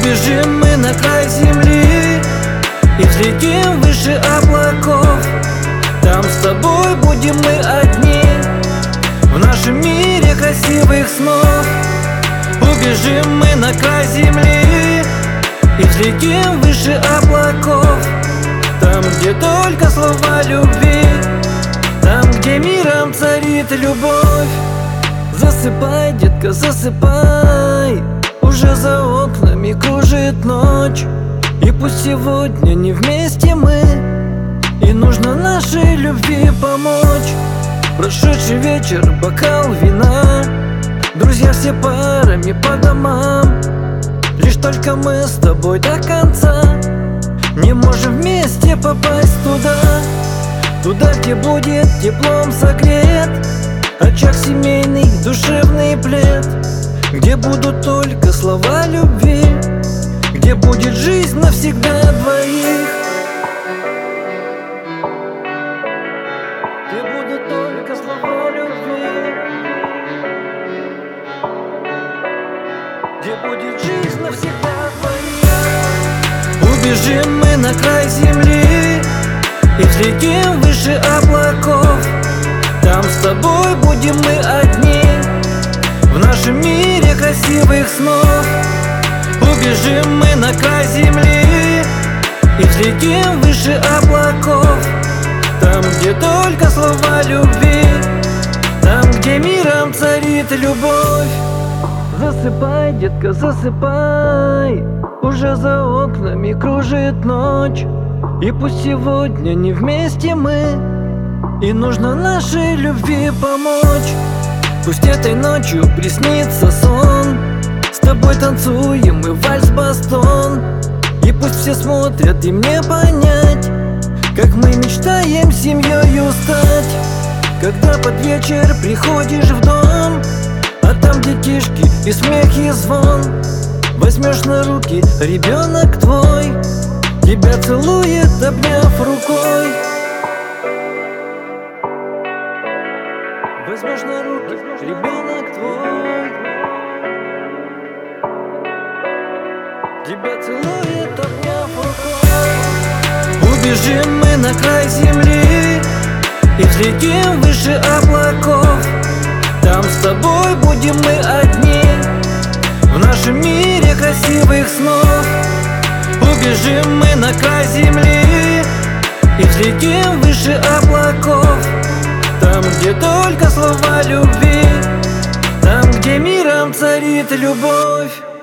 Убежим мы на край земли и взлетим выше облаков. Там с тобой будем мы одни в нашем мире красивых снов. Убежим мы на край земли и взлетим выше облаков. Там, где только слова любви, там, где миром царит любовь. Засыпай, детка, засыпай, уже за окнами кружит ночь. И пусть сегодня не вместе мы, и нужно нашей любви помочь. Прошедший вечер, бокал вина, друзья все парами по домам. Лишь только мы с тобой до конца не можем вместе попасть туда. Туда, где будет теплом согрет очаг семейный, душевный плед, где будут только слова любви, где будет жизнь навсегда двоих, где будут только слова любви, где будет жизнь навсегда двоих. Убежим мы на край земли и взлетим выше облаков. Там с тобой будем мы одни в нашем мире красивых снов. Убежим мы на край земли и взлетим выше облаков. Там, где только слова любви, там, где миром царит любовь. Засыпай, детка, засыпай, уже за окнами кружит ночь. И пусть сегодня не вместе мы, и нужно нашей любви помочь. Пусть этой ночью приснится сон, с тобой танцуем мы вальс-бастон. И пусть все смотрят, и мне понять, как мы мечтаем семьёю стать. Когда под вечер приходишь в дом, а там детишки и смех и звон, возьмешь на руки ребенок твой, тебя целует, обняв рукой. Возьмешь на руки ребенок твой, тебя целует, обняв рукой. Убежим мы на край земли и взлетим выше облаков. Там с тобой будем мы одни в нашем мире красивых снов. Убежим мы на край земли и взлетим выше облаков. Там, где только слова любви, там, где миром царит любовь.